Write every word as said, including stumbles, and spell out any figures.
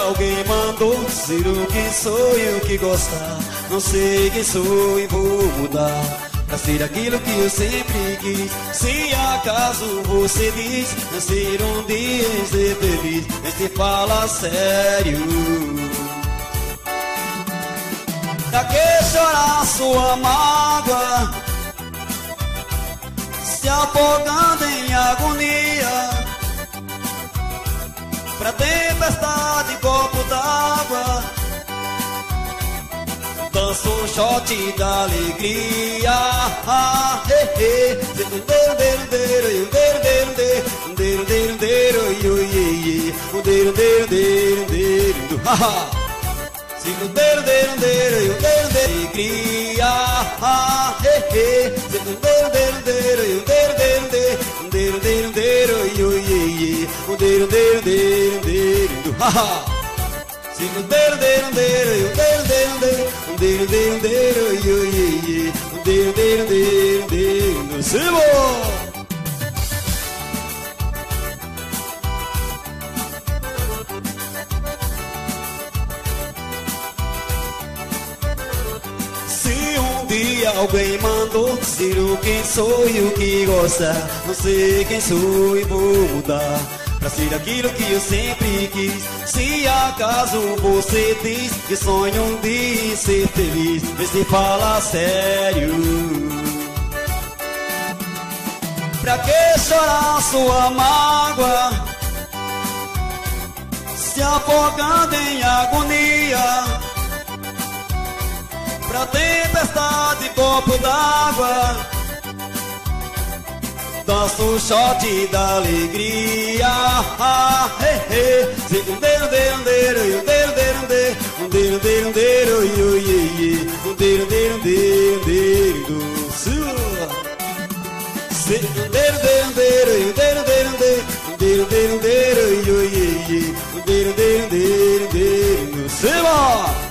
alguém mandou dizer o que sou e o que gostar. Não sei quem sou e vou mudar pra ser aquilo que eu sempre quis. Se acaso você diz nascer um dia e ser feliz, mas se fala sério. Pra que chorar sua mágoa, se afogando em agonia? Pra tempestade em copo d'água, dança um shot da alegria. Ah, eh, eh. Sigo deiro, deiro, deiro, eu deiro, deiro, alegria. Ah, eh, eh. Sigo deiro, deiro, deiro, eu deiro, deiro, deiro, deiro, deiro, deiro, eu deiro, deiro, deiro, deiro. Sigo deiro, deiro, deiro, eu deiro, deiro, deiro, deiro, deiro, deiro, deiro, deiro, deiro, deiro. Sigo! Alguém mandou dizer o quem sou e o que gosta. Não sei quem sou e vou mudar pra ser aquilo que eu sempre quis. Se acaso você diz que sonha um dia em ser feliz, vê se fala sério. Pra que chorar sua mágoa, se afogando em agonia? Pra tempestade, copo d'água, dança um shot da alegria. Ah, eh, eh. Sigo deiro, deiro, deiro, eu deiro, deiro, deiro, um deiro, deiro, deiro, eu, ye, um deiro, deiro, deiro, deiro, sua. Sigo deiro, deiro, deiro, eu deiro, deiro, deiro, um deiro, deiro, deiro, eu, ye, um deiro, deiro, deiro, deiro, sua.